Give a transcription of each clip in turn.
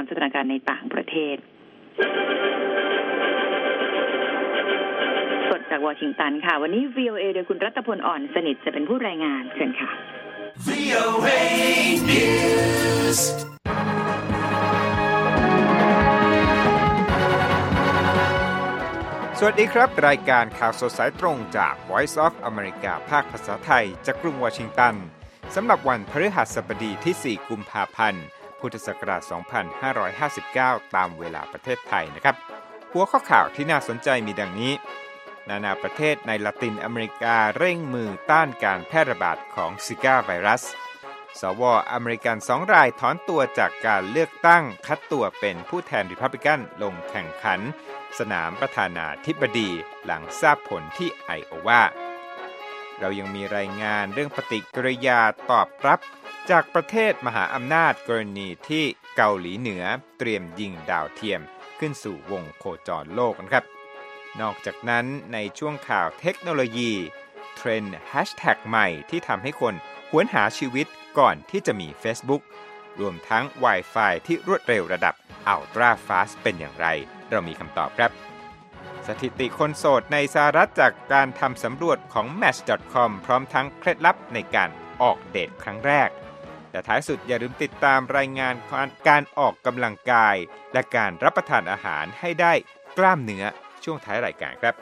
สถานการณ์ในต่างประเทศสดจากวอชิงตันค่ะวันนี้ VOA โดยคุณรัตพลอ่อนสนิทจะเป็นผู้รายงานเชิญค่ะ VOA News สวัสดีครับรายการข่าวสดสายตรงจาก Voice of America ภาคภาษาไทยจากกรุงวอชิงตันสำหรับวันพฤหัสบดีที่ 4 กุมภาพันธ์ พุทธศักราช 2559 ตามเวลาประเทศไทยนะครับหัวข้อข่าวที่น่าสนใจมีดังนี้นานาประเทศในละตินอเมริกาเร่งมือต้านการแพร่ระบาดของซิก้าไวรัสสว.อเมริกัน2 รายถอนตัวจากการเลือกตั้งคัดตัวเป็นผู้แทนริพับลิกันลงแข่งขันสนามประธานาธิบดีหลังทราบผลที่ไอโอวาเรายังมีรายงานเรื่องปฏิกิริยาตอบรับจากประเทศมหาอำนาจกรณีที่เกาหลีเหนือเตรียมยิงดาวเทียมขึ้นสู่วงโคจรโลกนะครับนอกจากนั้นในช่วงข่าวเทคโนโลยีเทรนด์แฮชแท็กใหม่ที่ทำให้คนหวนหาชีวิตก่อนที่จะมี Facebook รวมทั้ง Wi-Fi ที่รวดเร็วระดับ Ultra Fast เป็นอย่างไรเรามีคำตอบครับสถิติคนโสดในสหรัฐจากการทำสำรวจของ Match.com พร้อมทั้งเคล็ดลับในการออกเดทครั้งแรกและท้ายสุดอย่าลืมติดตามรายงานการออกกำลังกายและการรับประทานอาหารให้ได้กล้ามเนื้อช่วงท้ายรายการครับ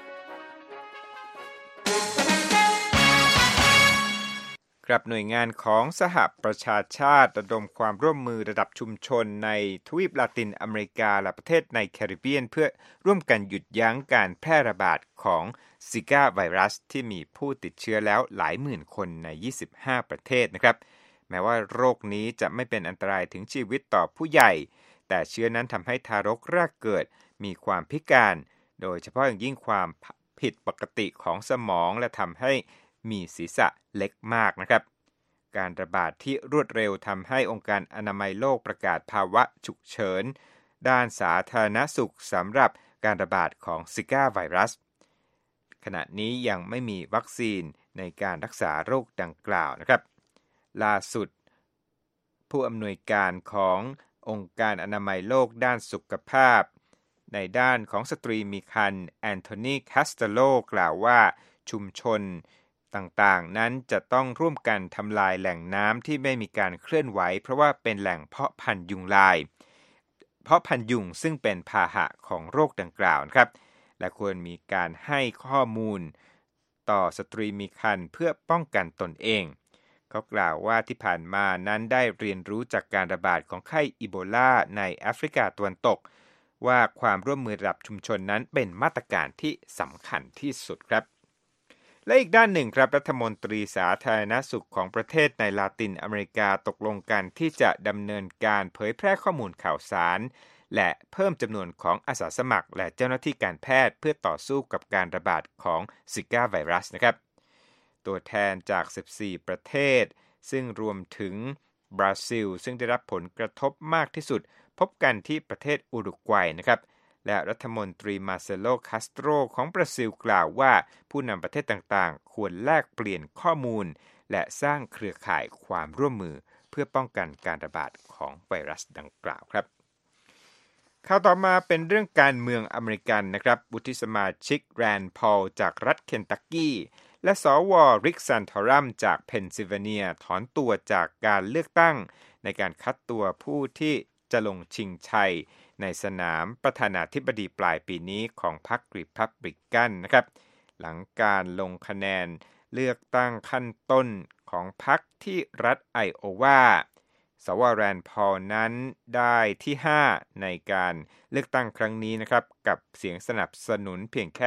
ครับหน่วยงานของสหประชาชาติระดมความร่วมมือระดับชุมชนในทวีปลาตินอเมริกาและประเทศในแคริบเบียนเพื่อร่วมกันหยุดยั้งการแพร่ระบาดของซิก้าไวรัสที่มีผู้ติดเชื้อแล้วหลายหมื่นคนใน25ประเทศนะครับแม้ว่าโรคนี้จะไม่เป็นอันตรายถึงชีวิตต่อผู้ใหญ่แต่เชื้อนั้นทำให้ทารกแรกเกิดมีความพิการโดยเฉพาะอย่างยิ่งความผิดปกติของสมองและทำให้มีศีรษะเล็กมากนะครับการระบาดที่รวดเร็วทำให้องค์การอนามัยโลกประกาศภาวะฉุกเฉินด้านสาธารณสุขสำหรับการระบาดของซิก้าไวรัสขณะนี้ยังไม่มีวัคซีนในการรักษาโรคดังกล่าวนะครับล่าสุดผู้อำนวยการขององค์การอนามัยโลกด้านสุขภาพในด้านของสตรีมีครรภ์แอนโทนีคาสเตโลกล่าวว่าชุมชนต่างๆนั้นจะต้องร่วมกันทำลายแหล่งน้ำที่ไม่มีการเคลื่อนไหวเพราะว่าเป็นแหล่งเพาะพันธุ์ยุงลายเพาะพันธุ์ยุงซึ่งเป็นพาหะของโรคดังกล่าวนะครับและควรมีการให้ข้อมูลต่อสตรีมีครรภ์เพื่อป้องกันตนเองเขากล่าวว่าที่ผ่านมานั้นได้เรียนรู้จากการระบาดของไข้อีโบลาในแอฟริกาตะวันตกว่าความร่วมมือระดับชุมชนนั้นเป็นมาตรการที่สำคัญที่สุดครับและอีกด้านหนึ่งครับรัฐมนตรีสาธารณสุขของประเทศในลาตินอเมริกาตกลงกันที่จะดำเนินการเผยแพร่ข้อมูลข่าวสารและเพิ่มจำนวนของอาสาสมัครและเจ้าหน้าที่การแพทย์เพื่อต่อสู้กับการระบาดของซิก้าไวรัสนะครับตัวแทนจาก14ประเทศซึ่งรวมถึงบราซิลซึ่งได้รับผลกระทบมากที่สุดพบกันที่ประเทศอุรุกวัยนะครับและรัฐมนตรีมาเซโลคาสโตรของบราซิลกล่าวว่าผู้นำประเทศต่างๆควรแลกเปลี่ยนข้อมูลและสร้างเครือข่ายความร่วมมือเพื่อป้องกันการระบาดของไวรัสดังกล่าวครับข่าวต่อมาเป็นเรื่องการเมืองอเมริกันนะครับวุฒิสมาชิกแรนด์พอลจากรัฐเคนตักกี้และสว.ริกซันทอรัมจากเพนซิลเวเนียถอนตัวจากการเลือกตั้งในการคัดตัวผู้ที่จะลงชิงชัยในสนามประธานาธิบดีปลายปีนี้ของพรรครีพับลิกันนะครับหลังการลงคะแนนเลือกตั้งขั้นต้นของพรรคที่รัฐไอโอวาสว.แรนด์พอลนั้นได้ที่5ในการเลือกตั้งครั้งนี้นะครับกับเสียงสนับสนุนเพียงแค่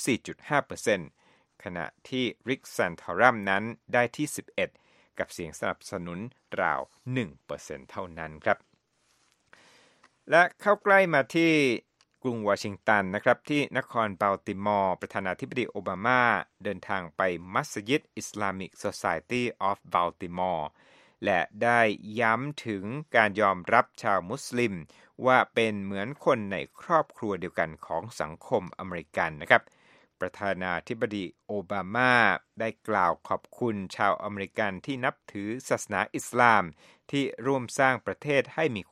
4.5% ขณะที่ริกซันทอรัมนั้นได้ที่11กับเสียงสนับสนุนราว 1% เท่านั้นครับและเข้าใกล้มาที่กรุงวอชิงตันนะครับที่นครบัลติมอร์ประธานาธิบดีโอบามาเดินทางไปมัสยิด Islamic Society of Baltimore และได้ย้ำถึงการยอมรับชาวมุสลิมว่าเป็นเหมือนคนในครอบครัวเดียวกันของสังคมอเมริกันนะครับประธานาธิบดีโอบามาได้กล่าวขอบคุณชาวอเมริกันที่นับถือศาสนาอิสลามที่ร่วมสร้างประเทศให้มีความ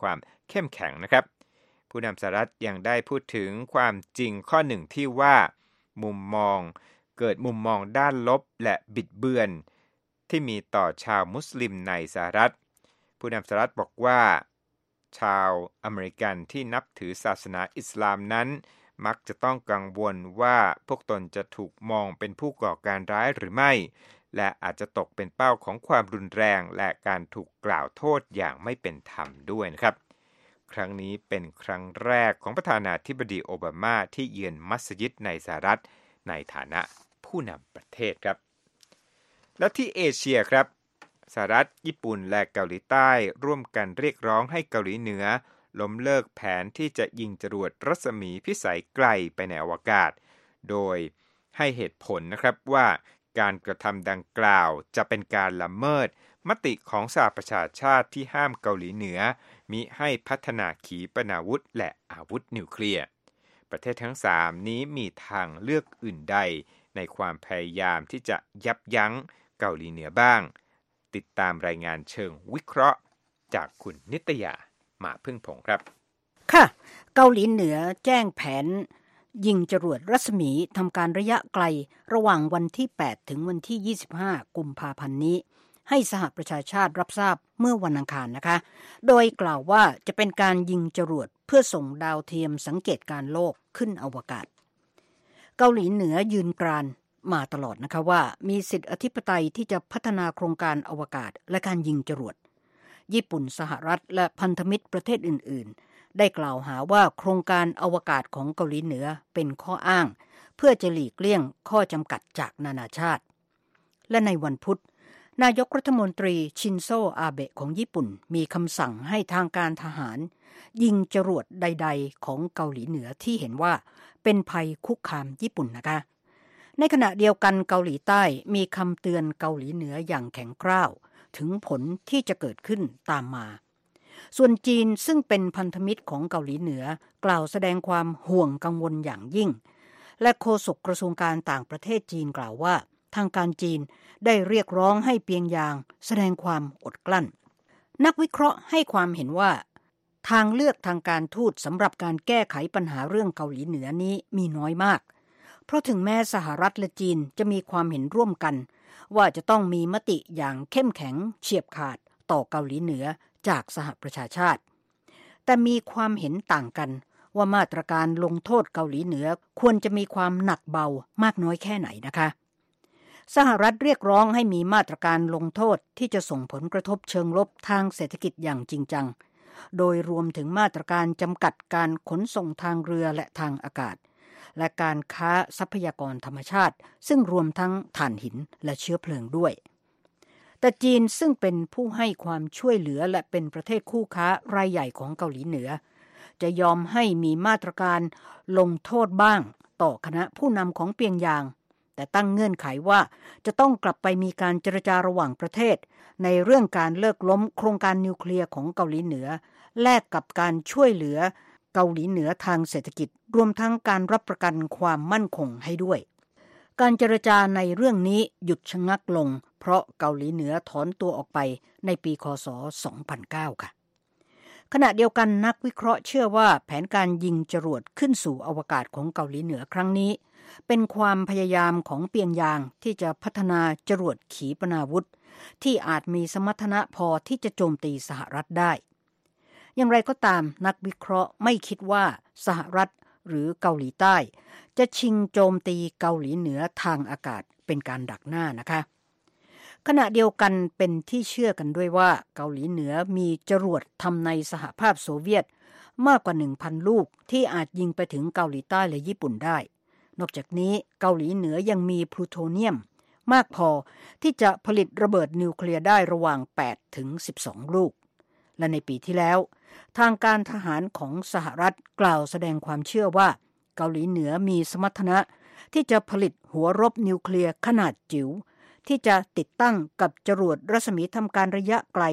เข้มแข็งนะครับผู้นำสหรัฐยังได้พูดถึงความจริงข้อหนึ่งที่ว่าเกิดมุมมองด้านลบและบิดเบือนที่มีต่อชาวมุสลิมในสหรัฐผู้นำสหรัฐบอกว่าชาวอเมริกันที่นับถือศาสนาอิสลามนั้นมักจะต้องกังวลว่าพวกตนจะถูกมองเป็นผู้ก่อการร้ายหรือไม่และอาจจะตกเป็นเป้าของความรุนแรงและการถูกกล่าวโทษอย่างไม่เป็นธรรมด้วยนะครับครั้งนี้เป็นครั้งแรกของประธานาธิบดีโอบามาที่เยือนมัสยิดในสหรัฐในฐานะผู้นำประเทศครับและที่เอเชียครับสหรัฐญี่ปุ่นและเกาหลีใต้ร่วมกันเรียกร้องให้เกาหลีเหนือล้มเลิกแผนที่จะยิงจรวดรัศมีพิสัยไกลไปในอวกาศโดยให้เหตุผลนะครับว่าการกระทำดังกล่าวจะเป็นการละเมิดมติของสหประชาชาติที่ห้ามเกาหลีเหนือมิให้พัฒนาขีปนาวุธและอาวุธนิวเคลียร์ประเทศทั้ง3นี้มีทางเลือกอื่นใดในความพยายามที่จะยับยั้งเกาหลีเหนือบ้างติดตามรายงานเชิงวิเคราะห์จากคุณนิตยามาพึ่งพงครับค่ะเกาหลีเหนือแจ้งแผนยิงจรวดรัศมีทำการระยะไกลระหว่างวันที่8ถึงวันที่25กุมภาพันธ์นี้ให้สหประชาชาติรับทราบเมื่อวันอังคารนะคะโดยกล่าวว่าจะเป็นการยิงจรวดเพื่อส่งดาวเทียมสังเกตการโลกขึ้นอวกาศเกาหลีเหนือยืนกรานมาตลอดนะคะว่ามีสิทธิอธิปไตยที่จะพัฒนาโครงการอวกาศและการยิงจรวดญี่ปุ่นสหรัฐและพันธมิตรประเทศอื่นๆได้กล่าวหาว่าโครงการอวกาศของเกาหลีเหนือเป็นข้ออ้างเพื่อจะหลีกเลี่ยงข้อจำกัดจากนานาชาติและในวันพุธนายกรัฐมนตรีชินโซอาเบะของญี่ปุ่นมีคำสั่งให้ทางการทหารยิงจรวดใดๆของเกาหลีเหนือที่เห็นว่าเป็นภัยคุกคามญี่ปุ่นนะคะในขณะเดียวกันเกาหลีใต้มีคำเตือนเกาหลีเหนืออย่างแข็งกร้าวถึงผลที่จะเกิดขึ้นตามมาส่วนจีนซึ่งเป็นพันธมิตรของเกาหลีเหนือกล่าวแสดงความห่วงกังวลอย่างยิ่งและโฆษกกระทรวงการต่างประเทศจีนกล่าวว่าทางการจีนได้เรียกร้องให้เปียงยางแสดงความอดกลั้นนักวิเคราะห์ให้ความเห็นว่าทางเลือกทางการทูตสำหรับการแก้ไขปัญหาเรื่องเกาหลีเหนือนี้มีน้อยมากเพราะถึงแม้สหรัฐและจีนจะมีความเห็นร่วมกันว่าจะต้องมีมติอย่างเข้มแข็งเฉียบขาดต่อเกาหลีเหนือจากสหประชาชาติแต่มีความเห็นต่างกันว่ามาตรการลงโทษเกาหลีเหนือควรจะมีความหนักเบามากน้อยแค่ไหนนะคะสหรัฐเรียกร้องให้มีมาตรการลงโทษที่จะส่งผลกระทบเชิงลบทางเศรษฐกิจอย่างจริงจังโดยรวมถึงมาตรการจำกัดการขนส่งทางเรือและทางอากาศและการค้าทรัพยากรธรรมชาติซึ่งรวมทั้งถ่านหินและเชื้อเพลิงด้วยแต่จีนซึ่งเป็นผู้ให้ความช่วยเหลือและเป็นประเทศคู่ค้ารายใหญ่ของเกาหลีเหนือจะยอมให้มีมาตรการลงโทษบ้างต่อคณะผู้นำของเปียงยางแต่ตั้งเงื่อนไขว่าจะต้องกลับไปมีการเจรจาระหว่างประเทศในเรื่องการเลิกล้มโครงการนิวเคลียร์ของเกาหลีเหนือแลกกับการช่วยเหลือเกาหลีเหนือทางเศรษฐกิจรวมทั้งการรับประกันความมั่นคงให้ด้วยการเจรจาในเรื่องนี้หยุดชะงักลงเพราะเกาหลีเหนือถอนตัวออกไปในปีค.ศ. 2009 ค่ะขณะเดียวกันนักวิเคราะห์เชื่อว่าแผนการยิงจรวดขึ้นสู่อวกาศของเกาหลีเหนือครั้งนี้เป็นความพยายามของเปียงยางที่จะพัฒนาจรวดขีปนาวุธที่อาจมีสมรรถนะพอที่จะโจมตีสหรัฐได้อย่างไรก็ตามนักวิเคราะห์ไม่คิดว่าสหรัฐหรือเกาหลีใต้จะชิงโจมตีเกาหลีเหนือทางอากาศเป็นการดักหน้านะคะขณะเดียวกันเป็นที่เชื่อกันด้วยว่าเกาหลีเหนือมีจรวดทำในสหภาพโซเวียตมากกว่า 1,000 ลูกที่อาจยิงไปถึงเกาหลีใต้และญี่ปุ่นได้นอกจากนี้เกาหลีเหนือยังมีพลูโทเนียมมากพอที่จะผลิตระเบิดนิวเคลียร์ได้ระหว่าง8ถึง12ลูกและในปีที่แล้วทางการทหารของสหรัฐกล่าวแสดงความเชื่อว่าเกาหลีเหนือมีสมรรถนะที่จะผลิตหัวรบนิวเคลียร์ขนาดจิ๋วที่จะติดตั้งกับจรวดรัศมีทำการระยะไกล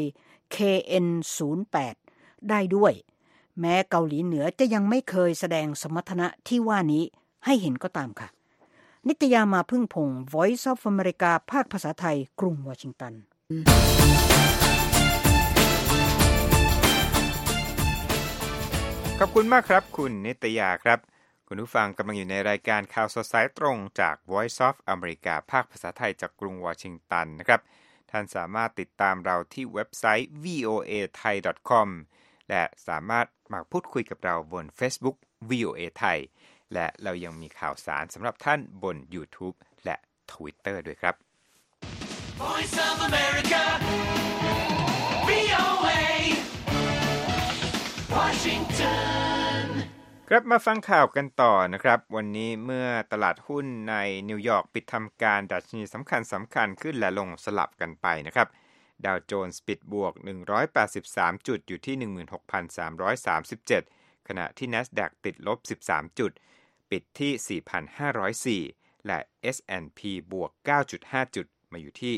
KN-08 ได้ด้วยแม้เกาหลีเหนือจะยังไม่เคยแสดงสมรรถนะที่ว่านี้ให้เห็นก็ตามค่ะนิตยามาพึ่งพงศ์ Voice of America ภาคภาษาไทยกรุงวอชิงตันอบคุณมากครับคุณนิตยาครับคุณผู้ฟังกำลังอยู่ในรายการข่าวสดสายตรงจาก Voice of America ภาคภาษาไทยจากกรุงวอชิงตันนะครับท่านสามารถติดตามเราที่เว็บไซต์ voathai.com และสามารถมาพูดคุยกับเราบน Facebook VOA Thai และเรายังมีข่าวสารสำหรับท่านบน YouTube และ Twitter ด้วยครับ Voice of America VOA Washington ครับมาฟังข่าวกันต่อนะครับวันนี้เมื่อตลาดหุ้นในนิวยอร์กปิดทำการดัชนีสำคัญขึ้นและลงสลับกันไปนะครับดาวโจนส์ปิดบวก183จุดอยู่ที่ 16,337 ขณะที่ NASDAQ ติดลบ13จุดปิดที่ 4,504 และ S&P บวก 9.5 จุดมาอยู่ที่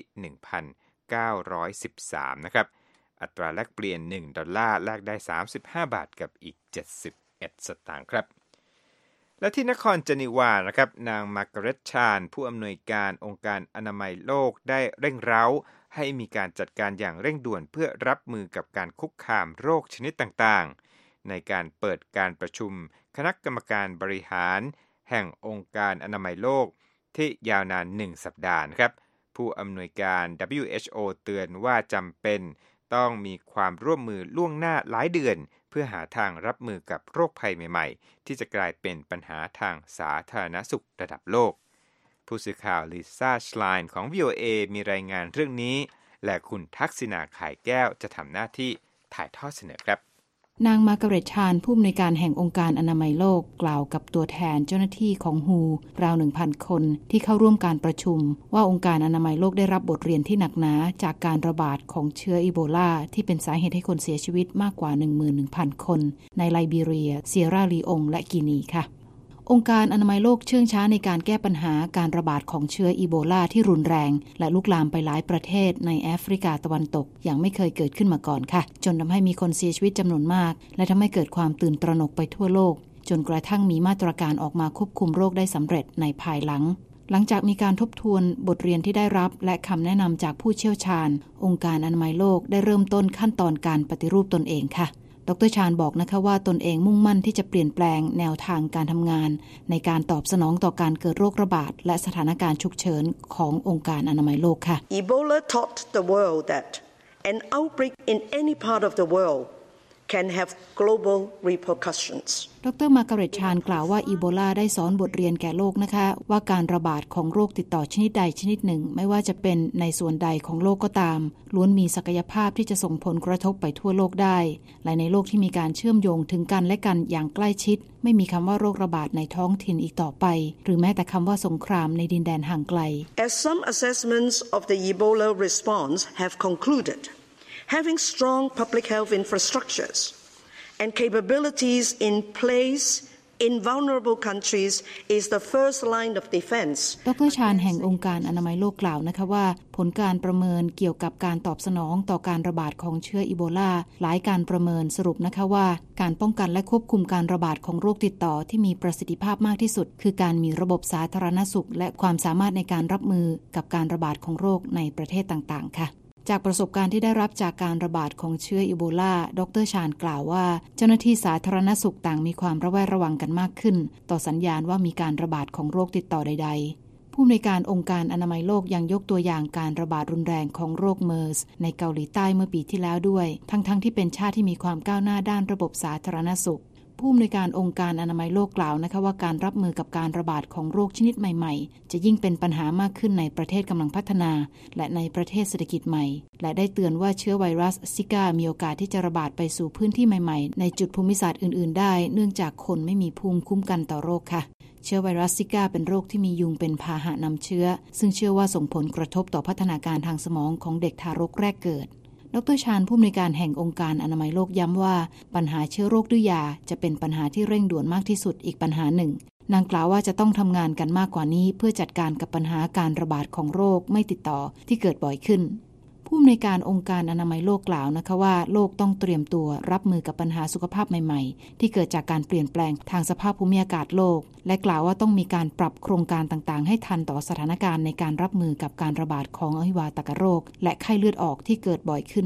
1,913 นะครับอัตราแลกเปลี่ยน1ดอลลาร์แลกได้35บาทกับอีก71สตางค์ครับและที่นครเจนีวานะครับนางมาร์กาเร็ตชานผู้อำนวยการองค์การอนามัยโลกได้เร่งเร้าให้มีการจัดการอย่างเร่งด่วนเพื่อรับมือกับการคุกคามโรคชนิดต่างๆในการเปิดการประชุมคณะกรรมการบริหารแห่งองค์การอนามัยโลกที่ยาวนาน1สัปดาห์นะครับผู้อำนวยการ WHO เตือนว่าจำเป็นต้องมีความร่วมมือล่วงหน้าหลายเดือนเพื่อหาทางรับมือกับโรคภัยใหม่ๆที่จะกลายเป็นปัญหาทางสาธารณสุขระดับโลกผู้สื่อข่าวลิซ่าชไลน์ของ VOA มีรายงานเรื่องนี้และคุณทักษิณาข่ายแก้วจะทำหน้าที่ถ่ายทอดเสนอครับนางมาร์กาเร็ตชานผู้อำนวยการแห่งองค์การอนามัยโลกกล่าวกับตัวแทนเจ้าหน้าที่ของ WHO ราว 1,000 คนที่เข้าร่วมการประชุมว่าองค์การอนามัยโลกได้รับบทเรียนที่หนักหนาจากการระบาดของเชื้ออีโบลาที่เป็นสาเหตุให้คนเสียชีวิตมากกว่า 11,000 คนในไลบีเรียเซียราลีโองและกินีค่ะองค์การอนามัยโลกเชื่องช้าในการแก้ปัญหาการระบาดของเชื้ออีโบลาที่รุนแรงและลุกลามไปหลายประเทศในแอฟริกาตะวันตกอย่างไม่เคยเกิดขึ้นมาก่อนค่ะจนทำให้มีคนเสียชีวิตจำนวนมากและทำให้เกิดความตื่นตระหนกไปทั่วโลกจนกระทั่งมีมาตรการออกมาควบคุมโรคได้สำเร็จในภายหลังจากมีการทบทวนบทเรียนที่ได้รับและคำแนะนำจากผู้เชี่ยวชาญองค์การอนามัยโลกได้เริ่มต้นขั้นตอนการปฏิรูปตนเองค่ะดร.ชาญบอกนะคะว่าตนเองมุ่งมั่นที่จะเปลี่ยนแปลงแนวทางการทำงานในการตอบสนองต่อการเกิดโรคระบาดและสถานการณ์ฉุกเฉินขององค์การอนามัยโลกค่ะ Ebola taught the world that an outbreak in any part of the world can have global repercussions ดร.มาร์กาเร็ตชานกล่าวว่าอีโบลาได้สอนบทเรียนแก่โลกนะคะว่าการระบาดของโรคติดต่อชนิดใดชนิดหนึ่งไม่ว่าจะเป็นในส่วนใดของโลกก็ตามล้วนมีศักยภาพที่จะส่งผลกระทบไปทั่วโลกได้และในโลกที่มีการเชื่อมโยงถึงกันและกันอย่างใกล้ชิดไม่มีคำว่าโรคระบาดในท้องถิ่นอีกต่อไปหรือแม้แต่คำว่าสงครามในดินแดนห่างไกล As some assessments of the Ebola response have concluded, having strong public health infrastructures and capabilities in place in vulnerable countries is the first line of defense ดร.ชาญแห่งองค์การอนามัยโลกกล่าวนะคะว่าผลการประเมินเกี่ยวกับการตอบสนองต่อการระบาดของเชื้ออีโบลาหลายการประเมินสรุปนะคะว่าการป้องกันและควบคุมการระบาดของโรคติดต่อที่มีประสิทธิภาพมากที่สุดคือการมีระบบสาธารณสุขและความสามารถในการรับมือกับการระบาดของโรคในประเทศต่างๆค่ะจากประสบการณ์ที่ได้รับจากการระบาดของเชื้ออีโบลาดร.ชาญกล่าวว่าเจ้าหน้าที่สาธารณสุขต่างมีความระแวดระวังกันมากขึ้นต่อสัญญาณว่ามีการระบาดของโรคติดต่อใดๆผู้อำนวยการองค์การอนามัยโลกยังยกตัวอย่างการระบาดรุนแรงของโรคเมอร์สในเกาหลีใต้เมื่อปีที่แล้วด้วยทั้งที่เป็นชาติที่มีความก้าวหน้าด้านระบบสาธารณสุขผู้อำนวยการองค์การอนามัยโลกกล่าวนะคะว่าการรับมือกับการระบาดของโรคชนิดใหม่ๆจะยิ่งเป็นปัญหามากขึ้นในประเทศกำลังพัฒนาและในประเทศเศรษฐกิจใหม่และได้เตือนว่าเชื้อไวรัสซิก้ามีโอกาสที่จะระบาดไปสู่พื้นที่ใหม่ๆในจุดภูมิศาสตร์อื่นๆได้เนื่องจากคนไม่มีภูมิคุ้มกันต่อโรคค่ะเชื้อไวรัสซิก้าเป็นโรคที่มียุงเป็นพาหะนำเชื้อซึ่งเชื่อว่าส่งผลกระทบต่อพัฒนาการทางสมองของเด็กทารกแรกเกิดดร.ชาญผู้อำนวยการแห่งองค์การอนามัยโลกย้ำว่าปัญหาเชื้อโรคดื้อยาจะเป็นปัญหาที่เร่งด่วนมากที่สุดอีกปัญหาหนึ่งนางกล่าวว่าจะต้องทำงานกันมากกว่านี้เพื่อจัดการกับปัญหาการระบาดของโรคไม่ติดต่อที่เกิดบ่อยขึ้นผู้อำนวยการองค์การอนามัยโลกกล่าวนะคะว่าโลกต้องเตรียมตัวรับมือกับปัญหาสุขภาพใหม่ๆที่เกิดจากการเปลี่ยนแปลงทางสภาพภูมิอากาศโลกและกล่าวว่าต้องมีการปรับโครงการต่างๆให้ทันต่อสถานการณ์ในการรับมือกับการระบาดของอหิวาตกโรคและไข้เลือดออกที่เกิดบ่อยขึ้น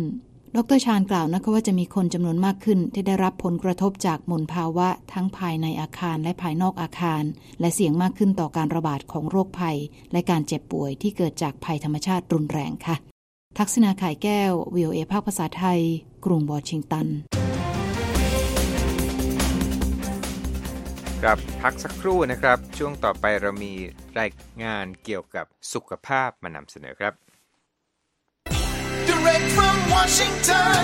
ดร.ชาญกล่าวนะคะว่าจะมีคนจำนวนมากขึ้นที่ได้รับผลกระทบจากมลภาวะทั้งภายในอาคารและภายนอกอาคารและเสี่ยงมากขึ้นต่อการระบาดของโรคภัยและการเจ็บป่วยที่เกิดจากภัยธรรมชาติรุนแรงค่ะทักษณา ข่ายแก้ว VOA ภาคภาษาไทยกรุงวอชิงตันครับพักสักครู่นะครับช่วงต่อไปเรามีรายงานเกี่ยวกับสุขภาพมานำเสนอครับ Direct from Washington,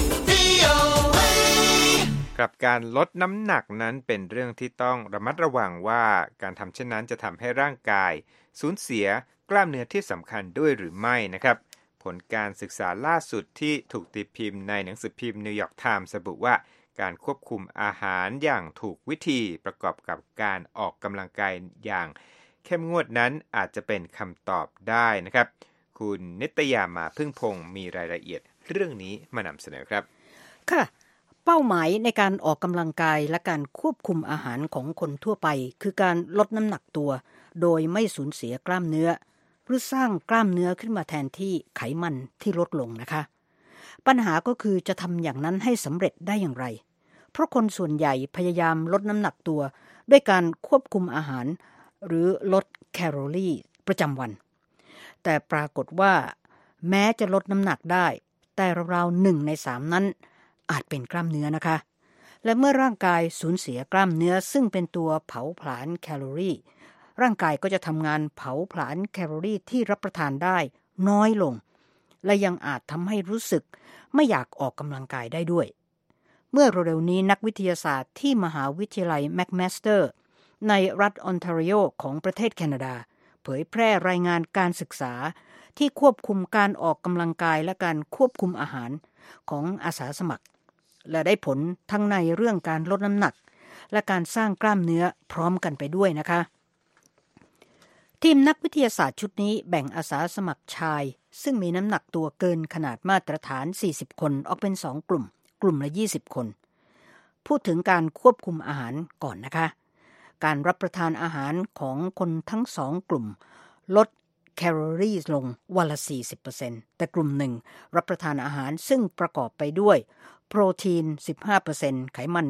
VOA ครับการลดน้ำหนักนั้นเป็นเรื่องที่ต้องระมัดระวังว่าการทำเช่นนั้นจะทำให้ร่างกายสูญเสียกล้ามเนื้อที่สำคัญด้วยหรือไม่นะครับผลการศึกษาล่าสุดที่ถูกตีพิมพ์ในหนังสือพิมพ์นิวยอร์กไทม์ระบุว่าการควบคุมอาหารอย่างถูกวิธีประกอบกับการออกกำลังกายอย่างเข้มงวดนั้นอาจจะเป็นคำตอบได้นะครับคุณนิตยามาพึ่งพงศ์มีรายละเอียดเรื่องนี้มานำเสนอครับค่ะเป้าหมายในการออกกำลังกายและการควบคุมอาหารของคนทั่วไปคือการลดน้ำหนักตัวโดยไม่สูญเสียกล้ามเนื้อหรือสร้างกล้ามเนื้อขึ้นมาแทนที่ไขมันที่ลดลงนะคะปัญหาก็คือจะทำอย่างนั้นให้สำเร็จได้อย่างไรเพราะคนส่วนใหญ่พยายามลดน้ำหนักตัวด้วยการควบคุมอาหารหรือลดแคลอรี่ประจำวันแต่ปรากฏว่าแม้จะลดน้ำหนักได้แต่ราวๆ1 ใน 3นั้นอาจเป็นกล้ามเนื้อนะคะและเมื่อร่างกายสูญเสียกล้ามเนื้อซึ่งเป็นตัวเผาผลาญแคลอรี่ร่างกายก็จะทำงานเผาผลาญแคลอรี่ที่รับประทานได้น้อยลงและยังอาจทำให้รู้สึกไม่อยากออกกำลังกายได้ด้วยเมื่อเร็วๆนี้นักวิทยาศาสตร์ที่มหาวิทยาลัยแมคมาสเตอร์ในรัฐออนทาริโอของประเทศแคนาดาเผยแพร่รายงานการศึกษาที่ควบคุมการออกกำลังกายและการควบคุมอาหารของอาสาสมัครและได้ผลทั้งในเรื่องการลดน้ำหนักและการสร้างกล้ามเนื้อพร้อมกันไปด้วยนะคะทีมนักวิทยาศาสตร์ชุดนี้แบ่งอาสาสมัครชายซึ่งมีน้ำหนักตัวเกินขนาดมาตรฐาน40คนออกเป็น2กลุ่มละ20คนพูดถึงการควบคุมอาหารก่อนนะคะการรับประทานอาหารของคนทั้ง2กลุ่มลดแคลอรี่ลงวันละ 40% แต่กลุ่มหนึ่งรับประทานอาหารซึ่งประกอบไปด้วยโปรตีน 15% ไขมัน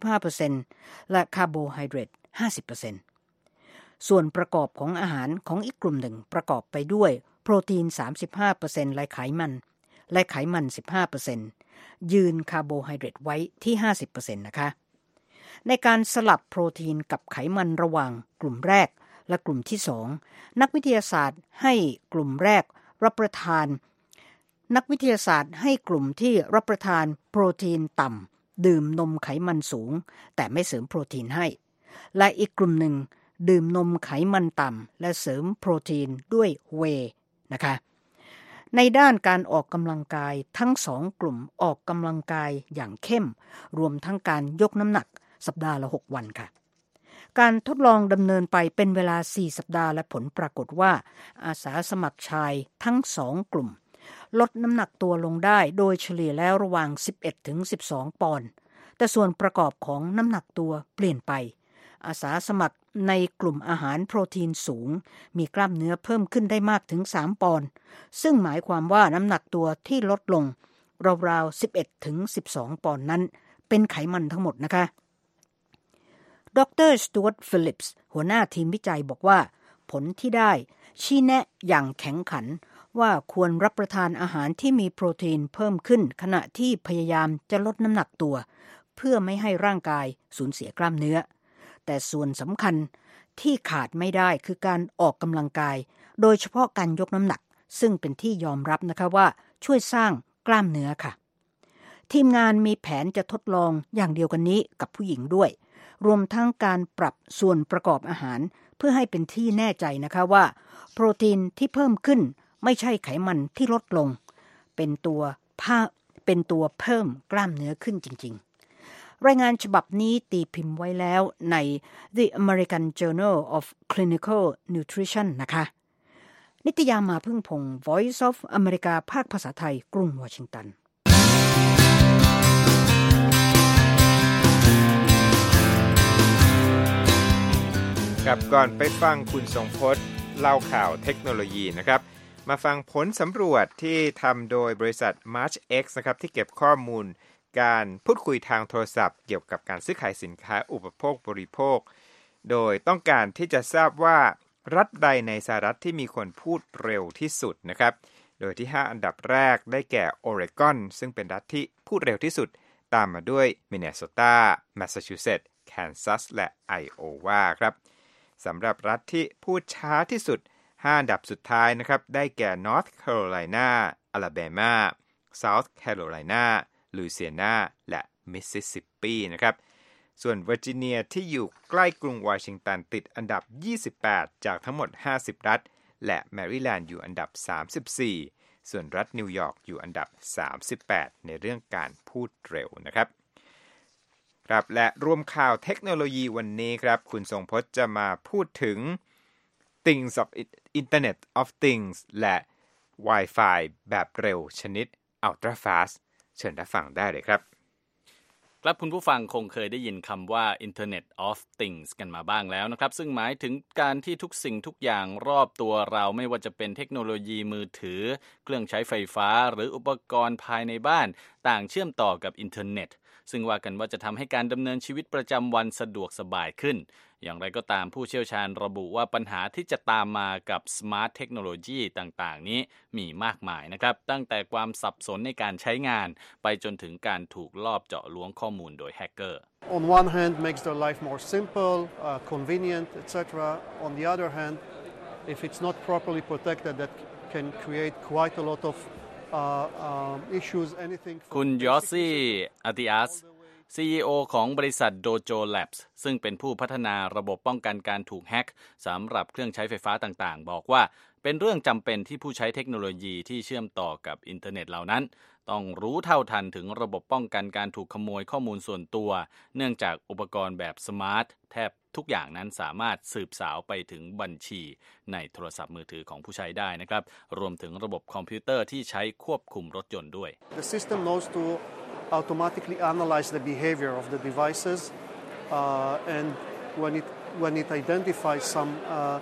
35% และคาร์โบไฮเดรต 50%ส่วนประกอบของอาหารของอีกกลุ่มหนึ่งประกอบไปด้วยโปรตีน 35% และไขมัน 15%ยืนคาร์โบไฮเดรตไว้ที่ 50% นะคะในการสลับโปรตีนกับไขมันระหว่างกลุ่มแรกและกลุ่มที่2นักวิทยาศาสตร์ให้กลุ่มที่รับประทานโปรตีนต่ำดื่มนมไขมันสูงแต่ไม่เสริมโปรตีนให้และอีกกลุ่มหนึ่งดื่มนมไขมันต่ำและเสริมโปรตีนด้วยเวย์นะคะในด้านการออกกำลังกายทั้ง2กลุ่มออกกำลังกายอย่างเข้มรวมทั้งการยกน้ำหนักสัปดาห์ละ6วันค่ะการทดลองดำเนินไปเป็นเวลา4สัปดาห์และผลปรากฏว่าอาสาสมัครชายทั้ง2กลุ่มลดน้ำหนักตัวลงได้โดยเฉลี่ยแล้วระหว่าง11ถึง12ปอนด์แต่ส่วนประกอบของน้ำหนักตัวเปลี่ยนไปอาสาสมัครในกลุ่มอาหารโปรตีนสูงมีกล้ามเนื้อเพิ่มขึ้นได้มากถึง3ปอนด์ซึ่งหมายความว่าน้ำหนักตัวที่ลดลงราวๆ11ถึง12ปอนด์นั้นเป็นไขมันทั้งหมดนะคะดร.สตูอาร์ต ฟิลลิปส์หัวหน้าทีมวิจัยบอกว่าผลที่ได้ชี้แนะอย่างแข็งขันว่าควรรับประทานอาหารที่มีโปรตีนเพิ่มขึ้นขณะที่พยายามจะลดน้ำหนักตัวเพื่อไม่ให้ร่างกายสูญเสียกล้ามเนื้อแต่ส่วนสำคัญที่ขาดไม่ได้คือการออกกำลังกายโดยเฉพาะการยกน้ำหนักซึ่งเป็นที่ยอมรับนะคะว่าช่วยสร้างกล้ามเนื้อค่ะทีมงานมีแผนจะทดลองอย่างเดียวกันนี้กับผู้หญิงด้วยรวมทั้งการปรับส่วนประกอบอาหารเพื่อให้เป็นที่แน่ใจนะคะว่าโปรตีนที่เพิ่มขึ้นไม่ใช่ไขมันที่ลดลงเป็นตัวเพิ่มกล้ามเนื้อขึ้นจริงๆรายงานฉบับนี้ตีพิมพ์ไว้แล้วใน The American Journal of Clinical Nutrition นะคะนิตยามาพึ่งพงศ์ Voice of America ภาคภาษาไทยกรุงวอชิงตันครับก่อนไปฟังคุณทรงพจน์เล่าข่าวเทคโนโลยีนะครับมาฟังผลสำรวจที่ทำโดยบริษัท MarchX นะครับที่เก็บข้อมูลการพูดคุยทางโทรศัพท์เกี่ยวกับการซื้อขายสินค้าอุปโภคบริโภคโดยต้องการที่จะทราบว่ารัฐใดในสหรัฐที่มีคนพูดเร็วที่สุดนะครับโดยที่5อันดับแรกได้แก่โอเรกอนซึ่งเป็นรัฐที่พูดเร็วที่สุดตามมาด้วยมินนิโซตาแมสซาชูเซตส์แคนซัสและไอโอวาครับสำหรับรัฐที่พูดช้าที่สุด5อันดับสุดท้ายนะครับได้แก่ North Carolina Alabama South Carolina Louisiana และ Mississippi นะครับส่วนเวอร์จิเนียที่อยู่ใกล้กรุงวอชิงตันติดอันดับ28จากทั้งหมด50รัฐและแมริแลนด์อยู่อันดับ34ส่วนรัฐนิวยอร์กอยู่อันดับ38ในเรื่องการพูดเร็วนะครับครับและรวมข่าวเทคโนโลยีวันนี้ครับคุณทรงพจน์จะมาพูดถึง Things of Internet of Things และ Wi-Fi แบบเร็วชนิด Ultra Fast เชิญรับฟังได้เลยครับครับคุณผู้ฟังคงเคยได้ยินคำว่า Internet of Things กันมาบ้างแล้วนะครับซึ่งหมายถึงการที่ทุกสิ่งทุกอย่างรอบตัวเราไม่ว่าจะเป็นเทคโนโลยีมือถือเครื่องใช้ไฟฟ้าหรืออุปกรณ์ภายในบ้านต่างเชื่อมต่อกับอินเทอร์เน็ตซึ่งว่ากันว่าจะทำให้การดำเนินชีวิตประจำวันสะดวกสบายขึ้นอย่างไรก็ตามผู้เชี่ยวชาญระบุว่าปัญหาที่จะตามมากับสมาร์ทเทคโนโลยีต่างๆนี้มีมากมายนะครับตั้งแต่ความสับสนในการใช้งานไปจนถึงการถูกลอบเจาะล้วงข้อมูลโดยแฮกเกอร์ On one hand makes their life more simple, convenient, etc. On the other hand, if it's not properly protected, that can create quite a lot of issues. Anything. คุณยอสซี่อาติอัสCEO ของบริษัท Dojo Labs ซึ่งเป็นผู้พัฒนาระบบป้องกันการถูกแฮกสำหรับเครื่องใช้ไฟฟ้าต่างๆบอกว่าเป็นเรื่องจำเป็นที่ผู้ใช้เทคโนโลยีที่เชื่อมต่อกับอินเทอร์เน็ตเหล่านั้นต้องรู้เท่าทันถึงระบบป้องกันการถูกขโมยข้อมูลส่วนตัวเนื่องจากอุปกรณ์แบบสมาร์ทแทบทุกอย่างนั้นสามารถสืบสาวไปถึงบัญชีในโทรศัพท์มือถือของผู้ใช้ได้นะครับรวมถึงระบบคอมพิวเตอร์ที่ใช้ควบคุมรถยนต์ด้วย The system knows to automatically analyze the behavior of the devices and when it identifies some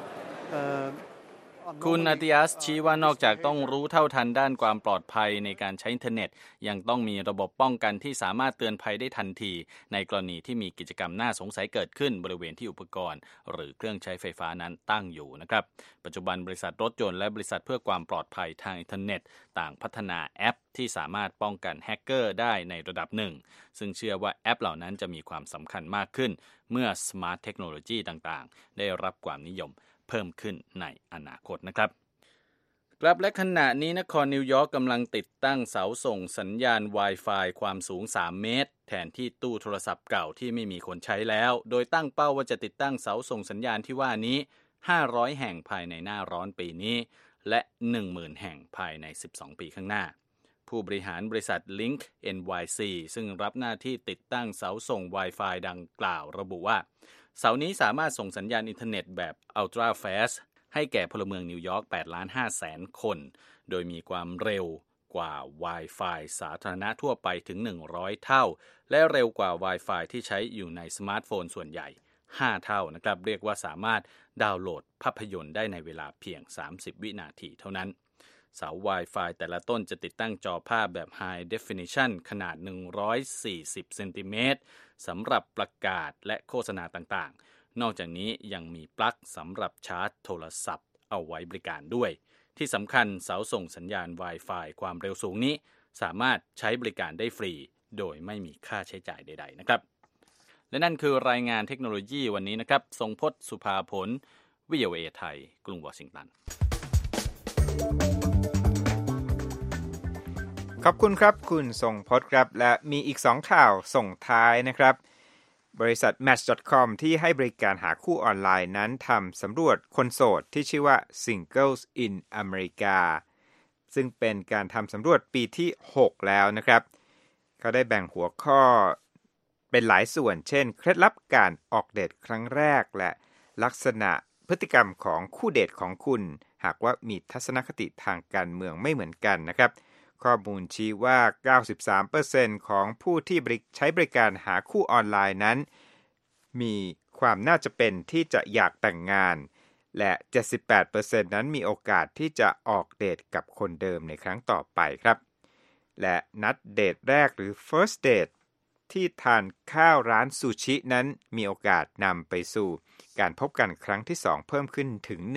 คุณอาติอัสชี้ว่านอกจากต้องรู้เท่าทันด้านความปลอดภัยในการใช้อินเทอร์เน็ตยังต้องมีระบบป้องกันที่สามารถเตือนภัยได้ทันทีในกรณีที่มีกิจกรรมน่าสงสัยเกิดขึ้นบริเวณที่อุปกรณ์หรือเครื่องใช้ไฟฟ้านั้นตั้งอยู่นะครับปัจจุบันบริษัทรถยนต์และบริษัทเพื่อความปลอดภัยทางอินเทอร์เน็ตต่างพัฒนาแอปที่สามารถป้องกันแฮกเกอร์ได้ในระดับหนึ่งซึ่งเชื่อว่าแอปเหล่านั้นจะมีความสำคัญมากขึ้นเมื่อสมาร์ทเทคโนโลยีต่างๆได้รับความนิยมเพิ่มขึ้นในอนาคตนะครับครับและขณะนี้นครนิวยอร์กกำลังติดตั้งเสาส่งสัญญาณ Wi-Fi ความสูง3เมตรแทนที่ตู้โทรศัพท์เก่าที่ไม่มีคนใช้แล้วโดยตั้งเป้าว่าจะติดตั้งเสาส่งสัญญาณที่ว่านี้500แห่งภายในหน้าร้อนปีนี้และ 10,000 แห่งภายใน12ปีข้างหน้าผู้บริหารบริษัท Link NYC ซึ่งรับหน้าที่ติดตั้งเสาส่ง Wi-Fi ดังกล่าวระบุว่าเสานี้สามารถส่งสัญญาณอินเทอร์เน็ตแบบ Ultra Fastให้แก่พลเมืองนิวยอร์ก 8,500,000 คนโดยมีความเร็วกว่า Wi-Fi สาธารณะทั่วไปถึง100เท่าและเร็วกว่า Wi-Fi ที่ใช้อยู่ในสมาร์ทโฟนส่วนใหญ่5เท่านะครับเรียกว่าสามารถดาวน์โหลดภาพยนตร์ได้ในเวลาเพียง30วินาทีเท่านั้นเสา Wi-Fi แต่ละต้นจะติดตั้งจอภาพแบบ High Definition ขนาด140เซนติเมตรสำหรับประกาศและโฆษณาต่างๆนอกจากนี้ยังมีปลั๊กสำหรับชาร์จโทรศัพท์เอาไว้บริการด้วยที่สำคัญเสาส่งสัญญาณ Wi-Fi ความเร็วสูงนี้สามารถใช้บริการได้ฟรีโดยไม่มีค่าใช้จ่ายใดๆนะครับและนั่นคือรายงานเทคโนโลยีวันนี้นะครับทรงพจน์สุภาผล VOA ไทยกรุงวอชิงตันขอบคุณครับคุณทรงพจน์ครับและมีอีก2ข่าวส่งท้ายนะครับบริษัท Match.com ที่ให้บริการหาคู่ออนไลน์นั้นทำสำรวจคนโสดที่ชื่อว่า Singles in America ซึ่งเป็นการทำสำรวจปีที่6แล้วนะครับเขาได้แบ่งหัวข้อเป็นหลายส่วนเช่นเคล็ดลับการออกเดทครั้งแรกและลักษณะพฤติกรรมของคู่เดทของคุณหากว่ามีทัศนคติทางการเมืองไม่เหมือนกันนะครับข้อมูลชี้ว่า 93% ของผู้ที่ใช้บริการหาคู่ออนไลน์นั้นมีความน่าจะเป็นที่จะอยากแต่งงานและ 78% นั้นมีโอกาสที่จะออกเดทกับคนเดิมในครั้งต่อไปครับและนัดเดทแรกหรือ first date ที่ทานข้าวร้านซูชินั้นมีโอกาสนำไปสู่การพบกันครั้งที่2เพิ่มขึ้นถึง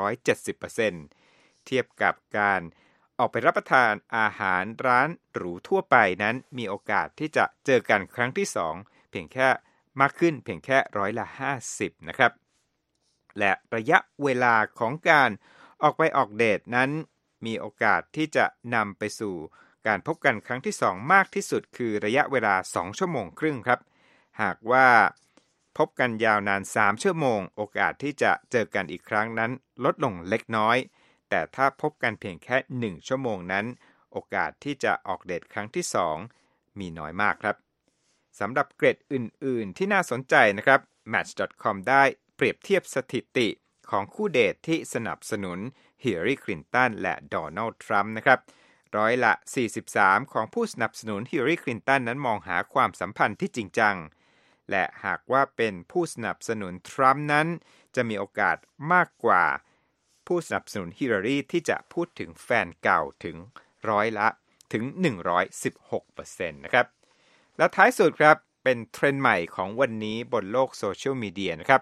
170% เทียบกับการออกไปรับประทานอาหารร้านหรูทั่วไปนั้นมีโอกาสที่จะเจอกันครั้งที่2เพียงแค่มากขึ้นเพียงแค่50%นะครับและระยะเวลาของการออกไปออกเดทนั้นมีโอกาสที่จะนำไปสู่การพบกันครั้งที่2มากที่สุดคือระยะเวลา2ชั่วโมงครึ่งครับหากว่าพบกันยาวนาน3ชั่วโมงโอกาสที่จะเจอกันอีกครั้งนั้นลดลงเล็กน้อยแต่ถ้าพบกันเพียงแค่1ชั่วโมงนั้นโอกาสที่จะออกเดทครั้งที่2มีน้อยมากครับสำหรับเกรดอื่นๆที่น่าสนใจนะครับ Match.com ได้เปรียบเทียบสถิติของคู่เดทที่สนับสนุนฮิลลารีคลินตันและโดนัลด์ทรัมป์นะครับร้อยละ 43 ของผู้สนับสนุนฮิลลารีคลินตันนั้นมองหาความสัมพันธ์ที่จริงจังและหากว่าเป็นผู้สนับสนุนทรัมป์นั้นจะมีโอกาสมากกว่าผู้สนับสนุนฮิลลารีที่จะพูดถึงแฟนเก่าถึงร้อยละถึง 116% นะครับและท้ายสุดครับเป็นเทรนด์ใหม่ของวันนี้บนโลกโซเชียลมีเดียนะครับ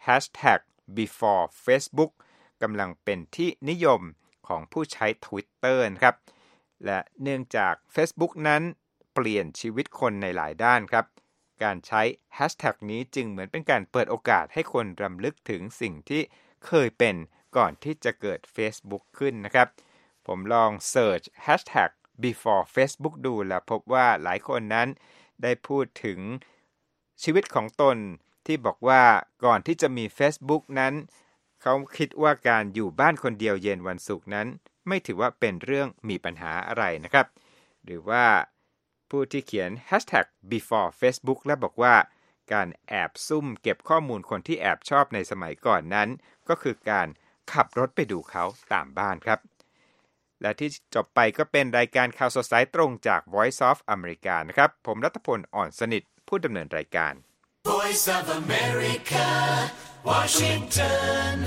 #before Facebook กำลังเป็นที่นิยมของผู้ใช้ Twitter นะครับและเนื่องจาก Facebook นั้นเปลี่ยนชีวิตคนในหลายด้านครับการใช้แฮชแท็กนี้จึงเหมือนเป็นการเปิดโอกาสให้คนรำลึกถึงสิ่งที่เคยเป็นก่อนที่จะเกิด Facebook ขึ้นนะครับผมลองเสิร์ชแฮชแท็ก before Facebook ดูแล้วพบว่าหลายคนนั้นได้พูดถึงชีวิตของตนที่บอกว่าก่อนที่จะมี Facebook นั้นเขาคิดว่าการอยู่บ้านคนเดียวเย็นวันศุกร์นั้นไม่ถือว่าเป็นเรื่องมีปัญหาอะไรนะครับหรือว่าผู้ที่เขียน #before Facebook และบอกว่าการแอบซุ่มเก็บข้อมูลคนที่แอบชอบในสมัยก่อนนั้นก็คือการขับรถไปดูเขาตามบ้านครับและที่จบไปก็เป็นรายการข่าวสดสายตรงจาก Voice of America นะครับผมรัตพลอ่อนสนิทผู้ดำเนินรายการ Voice of America Washington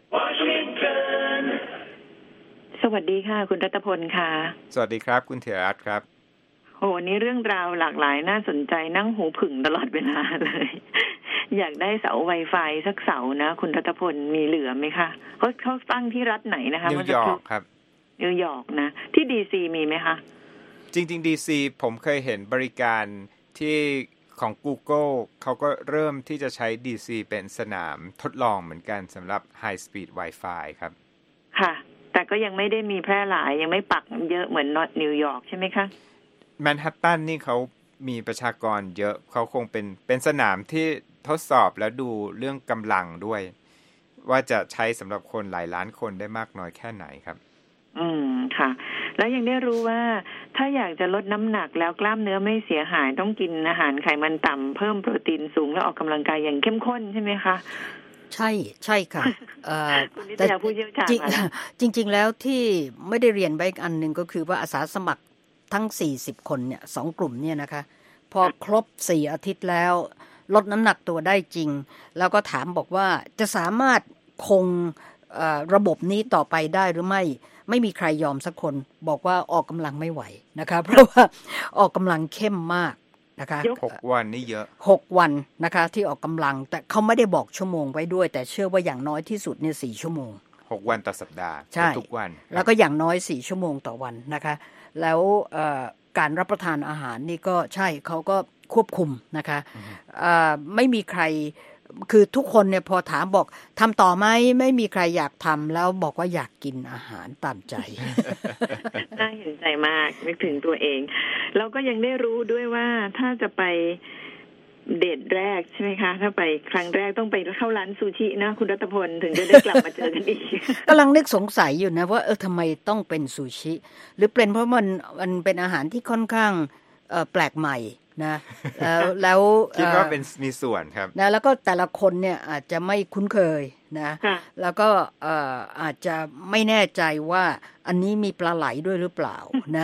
Washington สวัสดีค่ะคุณรัตพลค่ะสวัสดีครับคุณเถรัตน์ครับโอ้นี่เรื่องราวหลากหลายน่าสนใจนั่งหูผึ่งตลอดเวลาเลย อยากได้เสา Wi-Fi สักเสานะคุณรัตพลมีเหลือไหมคะเขาตั้งที่รัฐไหนนะคะนิวยอร์กครับนิวยอร์กนะที่ DC มีไหมคะจริงๆ DC ผมเคยเห็นบริการที่ของ Google เขาก็เริ่มที่จะใช้ DC เป็นสนามทดลองเหมือนกันสำหรับ High Speed Wi-Fi ครับค่ะแต่ก็ยังไม่ได้มีแพร่หลายยังไม่ปักเยอะเหมือนนิวยอร์กใช่ไหมคะแมนฮัตตันนี่เขามีประชากรเยอะเขาคงเป็นสนามที่ทดสอบแล้วดูเรื่องกำลังด้วยว่าจะใช้สำหรับคนหลายล้านคนได้มากน้อยแค่ไหนครับค่ะแล้วยังได้รู้ว่าถ้าอยากจะลดน้ำหนักแล้วกล้ามเนื้อไม่เสียหายต้องกินอาหารไขมันต่ำเพิ่มโปรตีนสูงแล้วออกกำลังกายอย่างเข้มข้นใช่ไหมคะใช่ค่ะแต่จริงแล้วที่ไม่ได้เรียนไว้อีกอันนึงก็คือว่าอาสาสมัครทั้ง40คนเนี่ย2กลุ่มเนี่ยนะคะพอครบ4อาทิตย์แล้วลดน้ำหนักตัวได้จริงแล้วก็ถามบอกว่าจะสามารถคงระบบนี้ต่อไปได้หรือไม่มีใครยอมสักคนบอกว่าออกกำลังไม่ไหวนะคะเพราะว่าออกกำลังเข้มมากนะคะ 6วันนี่เยอะ 6วันนะคะที่ออกกำลังแต่เขาไม่ได้บอกชั่วโมงไว้ด้วยแต่เชื่อว่าอย่างน้อยที่สุดเนี่ย4ชั่วโมง 6วันต่อสัปดาห์ทุกวันแล้วก็อย่างน้อย4ชั่วโมงต่อวันนะคะแล้วการรับประทานอาหารนี่ก็ใช่เขาก็ควบคุมนะคะไม่มีใครคือทุกคนเนี่ยพอถามบอกทำต่อไหมไม่มีใครอยากทำแล้วบอกว่าอยากกินอาหารตามใจน่าเห็นใจมากนึกถึงตัวเองแล้วก็ยังได้รู้ด้วยว่าถ้าจะไปเดทแรกใช่ไหมคะถ้าไปครั้งแรกต้องไปเข้าร้านซูชินะคุณรัตพลถึงจะได้กลับมาเจอกันอีกกำลังนึกสงสัยอยู่นะว่าทำไมต้องเป็นซูชิหรือเป็นเพราะมันเป็นอาหารที่ค่อนข้างแปลกใหม่นะแล้วคิดว่าเป็นมีส่วนครับนะแล้วก็แต่ละคนเนี่ยอาจจะไม่คุ้นเคยนะแล้วก็อาจจะไม่แน่ใจว่าอันนี้มีปลาไหลด้วยหรือเปล่านะ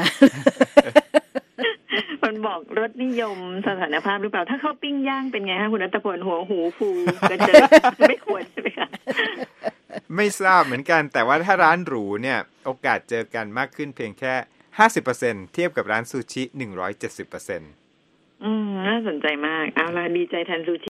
มันบอกรสนิยมสถานภาพหรือเปล่าถ้าเขาปิ้งย่างเป็นไงฮะคุณรัตพลหัวหูฟูกระเจิงไม่ควรใช่ไหมคะไม่ทราบเหมือนกันแต่ว่าถ้าร้านหรูเนี่ยโอกาสเจอกันมากขึ้นเพียงแค่ 50% เทียบกับร้านซูชิ 170% น่าสนใจมากเอาล่ะดีใจแทนซูชิ